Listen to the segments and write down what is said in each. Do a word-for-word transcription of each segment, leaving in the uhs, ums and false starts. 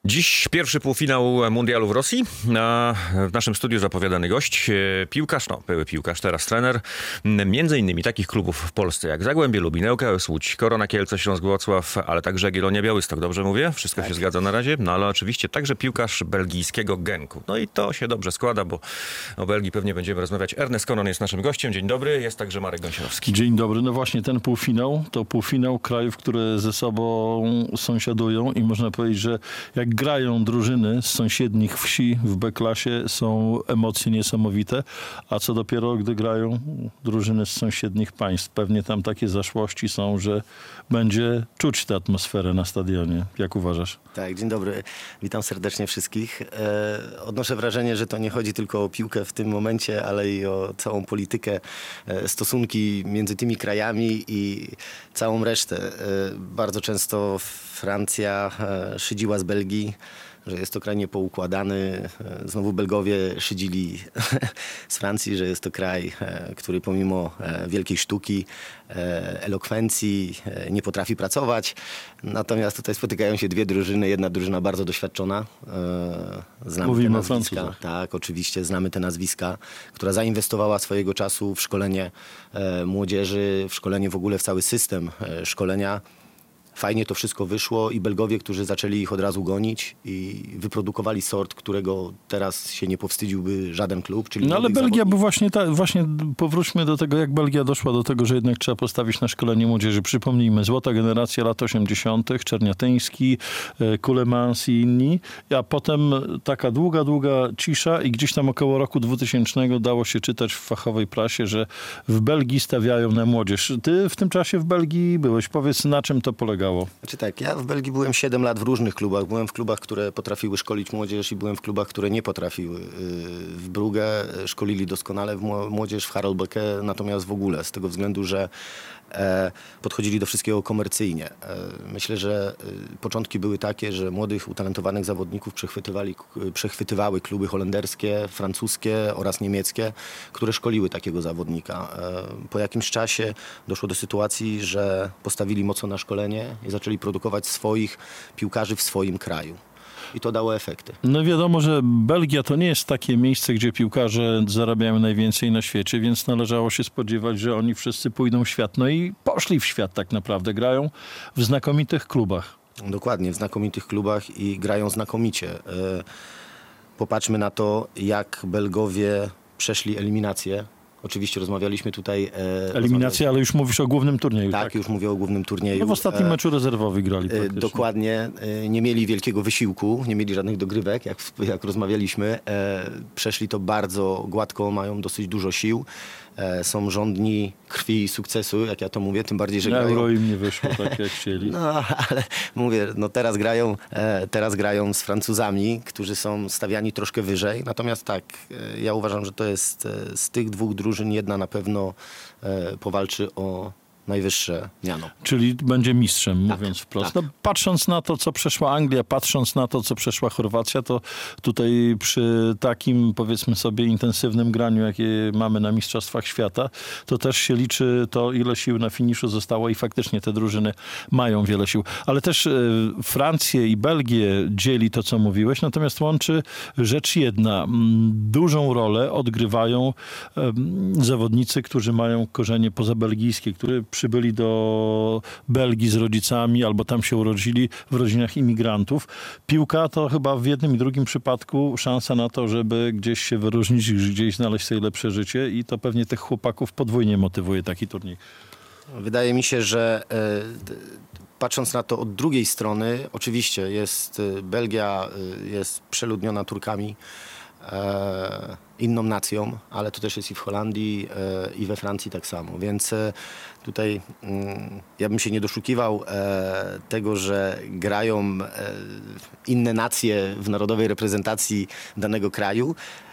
Dziś pierwszy półfinał mundialu w Rosji. A w naszym studiu zapowiadany gość, piłkarz, no były piłkarz, teraz trener, między innymi takich klubów w Polsce jak Zagłębie Lubin, ŁKS Łódź, Korona Kielce, Śląsk Wrocław, ale także Jagiellonia Białystok. Dobrze mówię? Wszystko tak się zgadza na razie? No ale oczywiście także piłkarz belgijskiego Genku. No i to się dobrze składa, bo o Belgii pewnie będziemy rozmawiać. Ernest Konon jest naszym gościem. Dzień dobry. Jest także Marek Gąsiorowski. Dzień dobry. No właśnie ten półfinał to półfinał krajów, które ze sobą sąsiadują i można powiedzieć, że jak grają drużyny z sąsiednich wsi w B-klasie, są emocje niesamowite, a co dopiero, gdy grają drużyny z sąsiednich państw. Pewnie tam takie zaszłości są, że będzie czuć tę atmosferę na stadionie. Jak uważasz? Tak, dzień dobry. Witam serdecznie wszystkich. E, odnoszę wrażenie, że to nie chodzi tylko o piłkę w tym momencie, ale i o całą politykę, e, stosunki między tymi krajami i całą resztę. E, bardzo często Francja e, szydziła z Belgii, że jest to kraj niepoukładany. Znowu Belgowie szydzili z Francji, że jest to kraj, który pomimo wielkiej sztuki, elokwencji nie potrafi pracować. Natomiast tutaj spotykają się dwie drużyny. Jedna drużyna bardzo doświadczona. Znamy Mówimy te o nazwiska. Francuzach. Tak, oczywiście znamy te nazwiska, która zainwestowała swojego czasu w szkolenie młodzieży, w szkolenie w ogóle w cały system szkolenia. Fajnie to wszystko wyszło i Belgowie, którzy zaczęli ich od razu gonić i wyprodukowali sort, którego teraz się nie powstydziłby żaden klub. Czyli no ale Belgia, zawodników. bo właśnie, ta, właśnie powróćmy do tego, jak Belgia doszła do tego, że jednak trzeba postawić na szkolenie młodzieży. Przypomnijmy, złota generacja lat osiemdziesiątych, Czerniatyński, Kulemans i inni, a potem taka długa, długa cisza i gdzieś tam około roku dwutysięcznego dało się czytać w fachowej prasie, że w Belgii stawiają na młodzież. Ty w tym czasie w Belgii byłeś. Powiedz, na czym to polegało? Znaczy tak, ja w Belgii byłem siedem lat w różnych klubach. Byłem w klubach, które potrafiły szkolić młodzież i byłem w klubach, które nie potrafiły. W Brugge szkolili doskonale w młodzież, w Harelbeke natomiast w ogóle, z tego względu, że e, podchodzili do wszystkiego komercyjnie. E, myślę, że e, początki były takie, że młodych, utalentowanych zawodników przechwytywali, przechwytywały kluby holenderskie, francuskie oraz niemieckie, które szkoliły takiego zawodnika. E, po jakimś czasie doszło do sytuacji, że postawili mocno na szkolenie i zaczęli produkować swoich piłkarzy w swoim kraju. I to dało efekty. No wiadomo, że Belgia to nie jest takie miejsce, gdzie piłkarze zarabiają najwięcej na świecie, więc należało się spodziewać, że oni wszyscy pójdą w świat. No i poszli w świat tak naprawdę. Grają w znakomitych klubach. Dokładnie, w znakomitych klubach i grają znakomicie. Popatrzmy na to, jak Belgowie przeszli eliminację. Oczywiście rozmawialiśmy tutaj... E, Eliminacja, ale już mówisz o głównym turnieju, tak? tak? już mówię o głównym turnieju. No w ostatnim e, meczu rezerwowi grali. e, dokładnie. E, nie mieli wielkiego wysiłku, nie mieli żadnych dogrywek, jak, jak rozmawialiśmy. E, przeszli to bardzo gładko, mają dosyć dużo sił. E, są żądni krwi i sukcesu, jak ja to mówię, tym bardziej, że grają... Euro im nie wyszło tak, jak chcieli. No, ale mówię, no teraz grają, e, teraz grają z Francuzami, którzy są stawiani troszkę wyżej. Natomiast tak, e, ja uważam, że to jest e, z tych dwóch drużyn jedna na pewno e, powalczy o najwyższe miano. Czyli będzie mistrzem, Tak, mówiąc wprost. tak. No, patrząc na to, co przeszła Anglia, patrząc na to, co przeszła Chorwacja, to tutaj przy takim, powiedzmy sobie, intensywnym graniu, jakie mamy na Mistrzostwach Świata, to też się liczy to, ile sił na finiszu zostało i faktycznie te drużyny mają wiele sił. Ale też e, Francję i Belgię dzieli to, co mówiłeś, natomiast łączy rzecz jedna. M, Dużą rolę odgrywają e, zawodnicy, którzy mają korzenie pozabelgijskie, które przybyli do Belgii z rodzicami albo tam się urodzili w rodzinach imigrantów. Piłka to chyba w jednym i drugim przypadku szansa na to, żeby gdzieś się wyróżnić, gdzieś znaleźć sobie lepsze życie i to pewnie tych chłopaków podwójnie motywuje taki turniej. Wydaje mi się, że e, patrząc na to od drugiej strony, oczywiście jest e, Belgia e, jest przeludniona Turkami, e, inną nacją, ale to też jest i w Holandii e, i we Francji tak samo, więc e, tutaj mm, ja bym się nie doszukiwał e, tego, że grają e, inne nacje w narodowej reprezentacji danego kraju.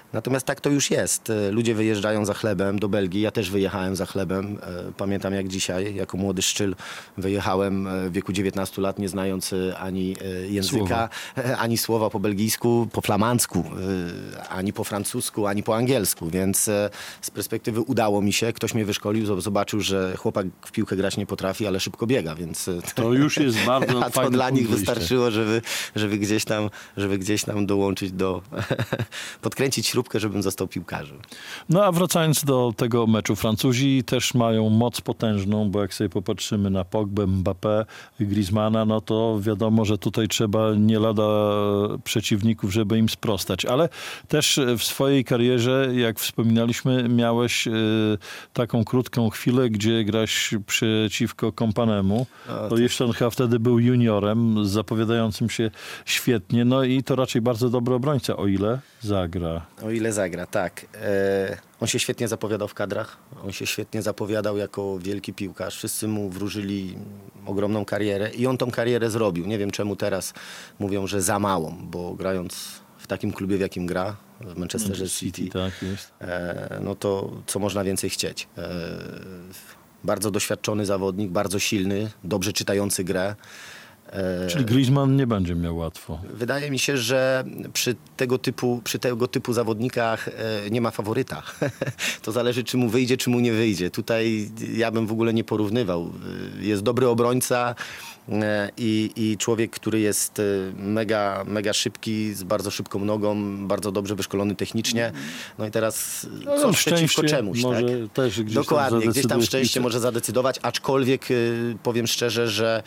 Natomiast tak to już jest. Ludzie wyjeżdżają za chlebem do Belgii. Ja też wyjechałem za chlebem. Pamiętam jak dzisiaj, jako młody szczyl wyjechałem w wieku dziewiętnastu lat, nie znając ani języka, słowa. ani słowa po belgijsku, po flamandzku, ani po francusku, ani po angielsku. Więc z perspektywy udało mi się. Ktoś mnie wyszkolił, zobaczył, że chłopak w piłkę grać nie potrafi, ale szybko biega, więc to już jest bardzo a to dla nich wystarczyło, żeby, żeby, gdzieś tam, żeby gdzieś tam dołączyć do... podkręcić śrubkę, żebym został piłkarzem. No a wracając do tego meczu, Francuzi też mają moc potężną, bo jak sobie popatrzymy na Pogbę, Mbappé, Griezmana, no to wiadomo, że tutaj trzeba nie lada przeciwników, żeby im sprostać. Ale też w swojej karierze, jak wspominaliśmy, miałeś y, taką krótką chwilę, gdzie graś przeciwko Kompanemu. A, to jeszcze on chyba wtedy był juniorem, zapowiadającym się świetnie. No i to raczej bardzo dobry obrońca, o ile zagra. O ile zagra, tak. E, on się świetnie zapowiadał w kadrach. On się świetnie zapowiadał jako wielki piłkarz. Wszyscy mu wróżyli ogromną karierę i on tą karierę zrobił. Nie wiem czemu teraz mówią, że za małą, bo grając w takim klubie, w jakim gra, w Manchesterze City, City tak jest. E, no to co można więcej chcieć. E, bardzo doświadczony zawodnik, bardzo silny, dobrze czytający grę. Czyli Griezmann nie będzie miał łatwo. Wydaje mi się, że przy tego typu, przy tego typu zawodnikach nie ma faworyta. To zależy, czy mu wyjdzie, czy mu nie wyjdzie. Tutaj ja bym w ogóle nie porównywał. Jest dobry obrońca i, i człowiek, który jest mega, mega szybki, z bardzo szybką nogą, bardzo dobrze wyszkolony technicznie. No i teraz no, coś przeciwko czemuś. Może tak? też gdzieś Dokładnie, tam gdzieś tam szczęście może zadecydować, aczkolwiek powiem szczerze, że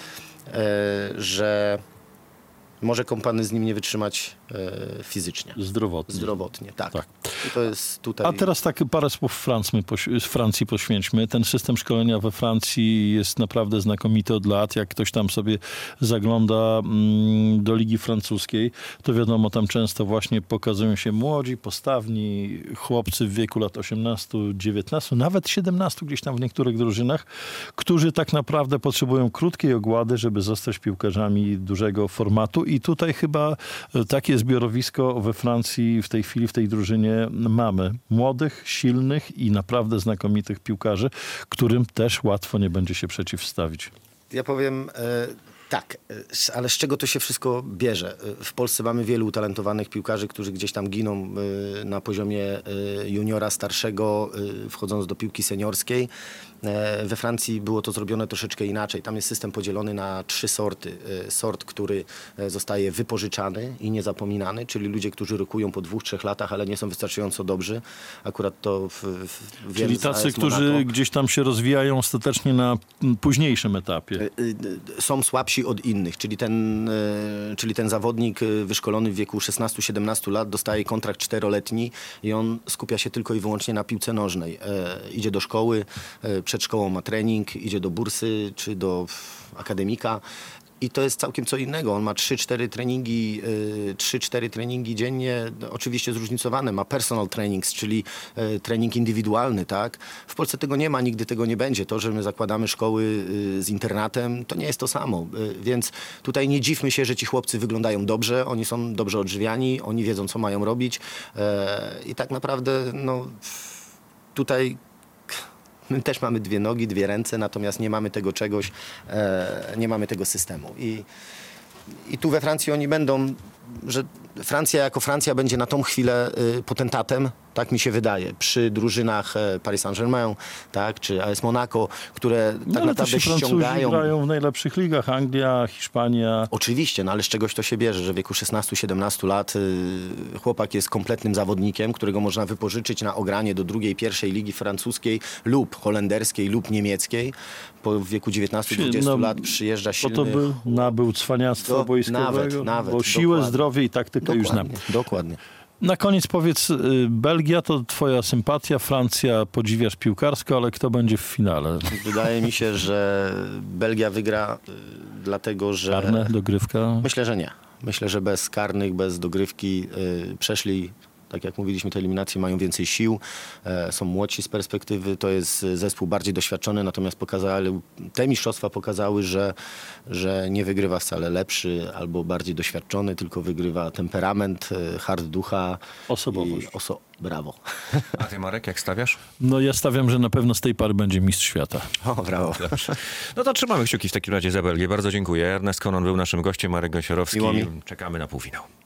że może Kompany z nim nie wytrzymać e, fizycznie. Zdrowotnie. Zdrowotnie, tak. tak. I to jest tutaj... A teraz tak parę słów Francji, z Francji poświęćmy. Ten system szkolenia we Francji jest naprawdę znakomity od lat. Jak ktoś tam sobie zagląda mm, do Ligi Francuskiej, to wiadomo, tam często właśnie pokazują się młodzi, postawni chłopcy w wieku lat osiemnastu, dziewiętnastu, nawet siedemnastu gdzieś tam w niektórych drużynach, którzy tak naprawdę potrzebują krótkiej ogłady, żeby zostać piłkarzami dużego formatu. I tutaj chyba takie zbiorowisko we Francji w tej chwili, w tej drużynie mamy. Młodych, silnych i naprawdę znakomitych piłkarzy, którym też łatwo nie będzie się przeciwstawić. Ja powiem... E... Tak, ale z czego to się wszystko bierze? W Polsce mamy wielu utalentowanych piłkarzy, którzy gdzieś tam giną na poziomie juniora starszego, wchodząc do piłki seniorskiej. We Francji było to zrobione troszeczkę inaczej. Tam jest system podzielony na trzy sorty. Sort, który zostaje wypożyczany i niezapominany, czyli ludzie, którzy rokują po dwóch, trzech latach, ale nie są wystarczająco dobrzy. Akurat to w, w Czyli tacy, którzy gdzieś tam się rozwijają ostatecznie na późniejszym etapie. Są słabsi od innych, czyli ten, czyli ten zawodnik wyszkolony w wieku szesnastu siedemnastu lat dostaje kontrakt czteroletni i on skupia się tylko i wyłącznie na piłce nożnej. Idzie do szkoły, przed szkołą ma trening, idzie do bursy czy do akademika. I to jest całkiem co innego. On ma trzy cztery treningi, trzy cztery treningi dziennie, oczywiście zróżnicowane. Ma personal trainings, czyli trening indywidualny, tak? W Polsce tego nie ma, nigdy tego nie będzie. To, że my zakładamy szkoły z internatem, to nie jest to samo. Więc tutaj nie dziwmy się, że ci chłopcy wyglądają dobrze, oni są dobrze odżywiani, oni wiedzą, co mają robić. I tak naprawdę, no, tutaj my też mamy dwie nogi, dwie ręce, natomiast nie mamy tego czegoś, e, nie mamy tego systemu. I, I tu we Francji oni będą, że Francja jako Francja będzie na tą chwilę y, potentatem, tak mi się wydaje, przy drużynach e, Paris Saint-Germain, tak, czy A S Monaco, które tak no, ale naprawdę to ściągają... grają w najlepszych ligach, Anglia, Hiszpania. Oczywiście, no ale z czegoś to się bierze, że w wieku szesnastu siedemnastu lat y, chłopak jest kompletnym zawodnikiem, którego można wypożyczyć na ogranie do drugiej, pierwszej ligi francuskiej lub holenderskiej lub niemieckiej. Po wieku dziewiętnastu dwudziestu no, lat przyjeżdża silny... Bo to był nabył cwaniactwa do, wojskowego, nawet, nawet, bo siłę, dokładnie. zdrowie i taktykę już znam. Dokładnie. Na koniec powiedz, Belgia to twoja sympatia, Francja podziwiasz piłkarsko, ale kto będzie w finale? Wydaje mi się, że Belgia wygra y, dlatego, że... Karne, dogrywka? Myślę, że nie. Myślę, że bez karnych, bez dogrywki y, przeszli Tak jak mówiliśmy, te eliminacje mają więcej sił, e, są młodsi z perspektywy, to jest zespół bardziej doświadczony, natomiast pokazały, te mistrzostwa pokazały, że, że nie wygrywa wcale lepszy albo bardziej doświadczony, tylko wygrywa temperament, e, hard ducha. Osobowość. I oso- Brawo. A ty, Marek, jak stawiasz? No ja stawiam, że na pewno z tej pary będzie mistrz świata. O, brawo. No to trzymamy kciuki w takim razie za Belgię. Bardzo dziękuję. Ernest Konon był naszym gościem, Marek Gąsiorowski. Miło mi. Czekamy na półfinał.